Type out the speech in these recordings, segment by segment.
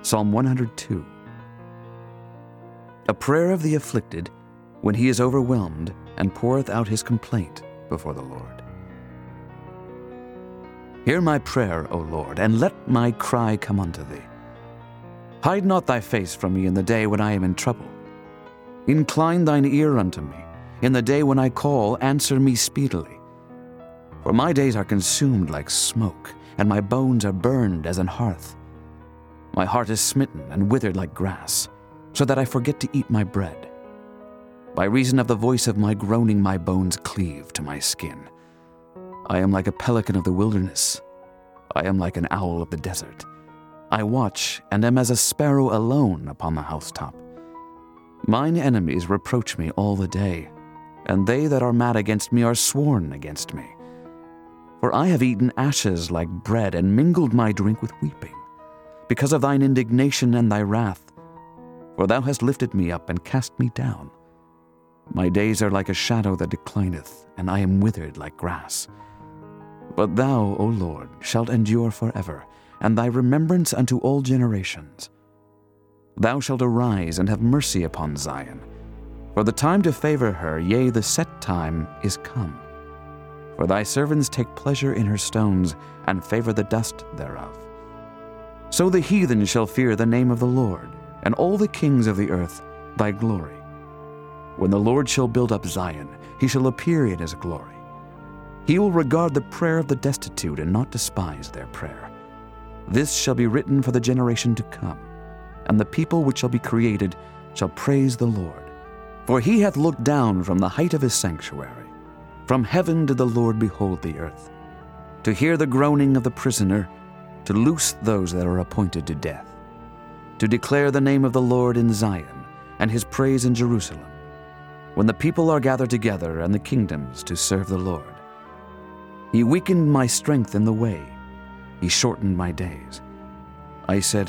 Psalm 102. A prayer of the afflicted when he is overwhelmed and poureth out his complaint before the Lord. Hear my prayer, O Lord, and let my cry come unto thee. Hide not thy face from me in the day when I am in trouble. Incline thine ear unto me. In the day when I call, answer me speedily. For my days are consumed like smoke, and my bones are burned as an hearth. My heart is smitten and withered like grass, so that I forget to eat my bread. By reason of the voice of my groaning, my bones cleave to my skin. I am like a pelican of the wilderness. I am like an owl of the desert. I watch and am as a sparrow alone upon the housetop. Mine enemies reproach me all the day, and they that are mad against me are sworn against me. For I have eaten ashes like bread, and mingled my drink with weeping, because of thine indignation and thy wrath. For thou hast lifted me up and cast me down. My days are like a shadow that declineth, and I am withered like grass. But thou, O Lord, shalt endure forever, and thy remembrance unto all generations. Thou shalt arise and have mercy upon Zion. For the time to favor her, yea, the set time is come. For thy servants take pleasure in her stones, and favor the dust thereof. So the heathen shall fear the name of the Lord, and all the kings of the earth thy glory. When the Lord shall build up Zion, he shall appear in his glory. He will regard the prayer of the destitute, and not despise their prayer. This shall be written for the generation to come, and the people which shall be created shall praise the Lord. For he hath looked down from the height of his sanctuary. From heaven did the Lord behold the earth, to hear the groaning of the prisoner, to loose those that are appointed to death, to declare the name of the Lord in Zion, and his praise in Jerusalem, when the people are gathered together, and the kingdoms to serve the Lord. He weakened my strength in the way. He shortened my days. I said,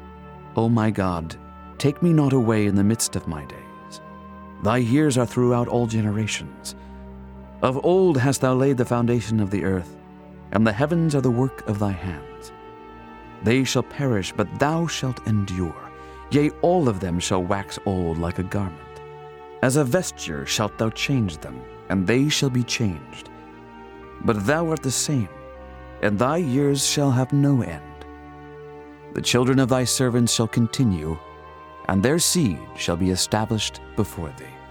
O my God, take me not away in the midst of my days. Thy years are throughout all generations. Of old hast thou laid the foundation of the earth, and the heavens are the work of thy hands. They shall perish, but thou shalt endure. Yea, all of them shall wax old like a garment. As a vesture shalt thou change them, and they shall be changed. But thou art the same, and thy years shall have no end. The children of thy servants shall continue, and their seed shall be established before thee.